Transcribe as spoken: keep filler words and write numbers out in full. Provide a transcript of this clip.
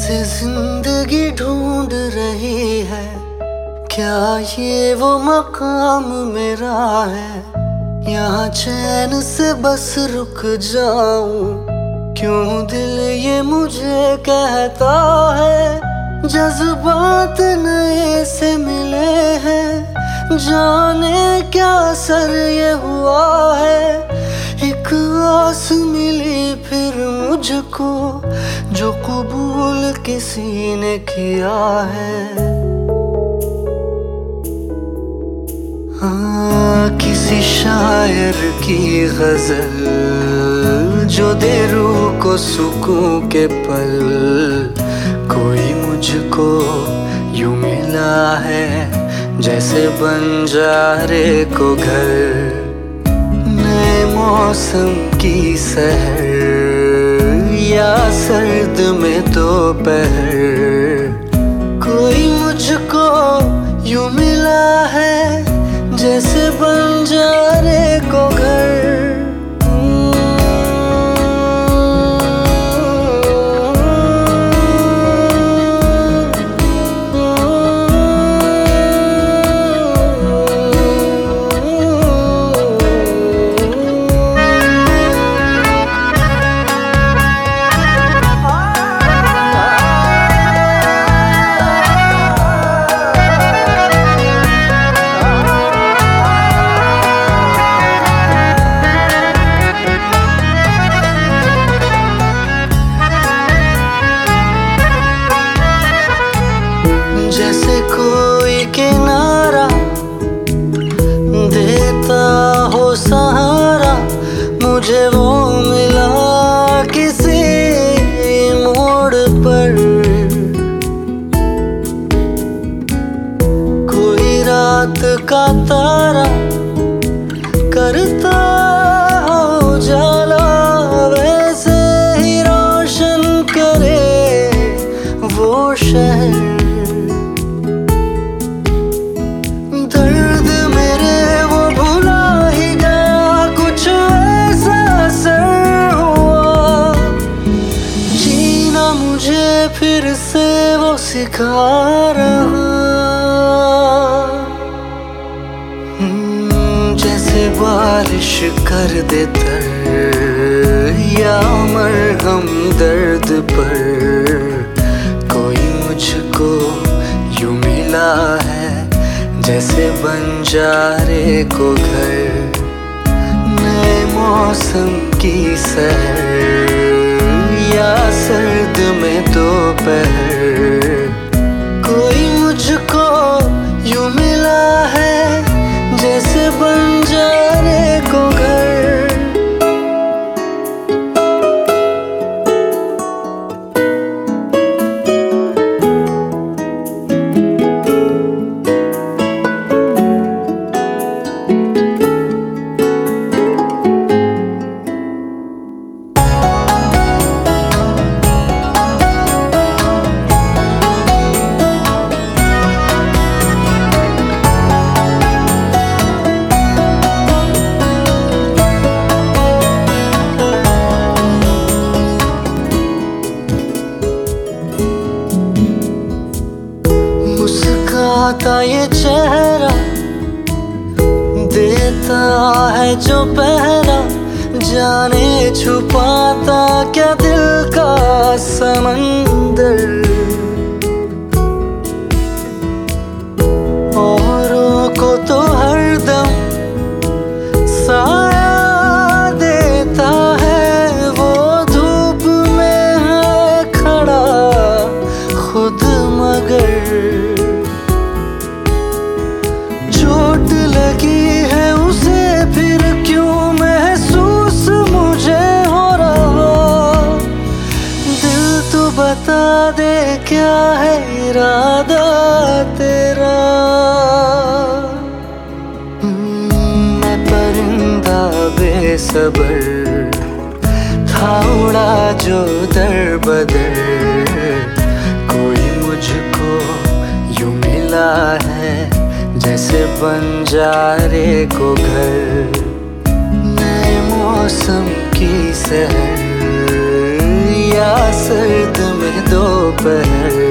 जैसे जिंदगी ढूंढ रही है, क्या ये वो मकाम मेरा है? यहाँ चैन से बस रुक जाऊं, क्यों दिल ये मुझे कहता है। जज्बात नए से मिले हैं, जाने क्या असर ये हुआ है। एक आस मिली फिर मुझको, जो कबूल किसी ने किया है। हाँ, किसी शायर की गजल जो दे रूह को सुकून के पल, कोई मुझको यूं मिला है जैसे बंजारे को घर। नए मौसम की सहर या सर्द में दोपहर, कोई मुझको यूं मिला है जैसे बंजारे को घर। जैसे कोई किनारा देता हो सहारा, मुझे वो मिला किसी मोड़ पर। कोई रात का तारा करता हो उजाला, वैसे ही रोशन करे वो शहर। फिर से वो सिखा रहा, जैसे बारिश कर दे तर या मरहम दर्द पर। कोई मुझको यूं मिला है जैसे बंजारे को घर। नए मौसम की सहर या सर्द में दोपहर, कोई मुझको यूं मिला है जैसे बंजारे को घर। मुस्काता ये चेहरा देता है जो पहरा, जाने छुपाता क्या दिल का समंदर। औरों को तो हरदम साया देता है, वो धूप में है खड़ा खुद मगर। चोट लगी है उसे फिर क्यों महसूस मुझे हो रहा। दिल तो बता दे क्या है इरादा तेरा। मैं परिंदा बेसबर था उड़ा जो दर बदर, कोई मुझको यूं मिला है जैसे बंजारे को घर। नए मौसम की सहर या सर्द में दो दोपहर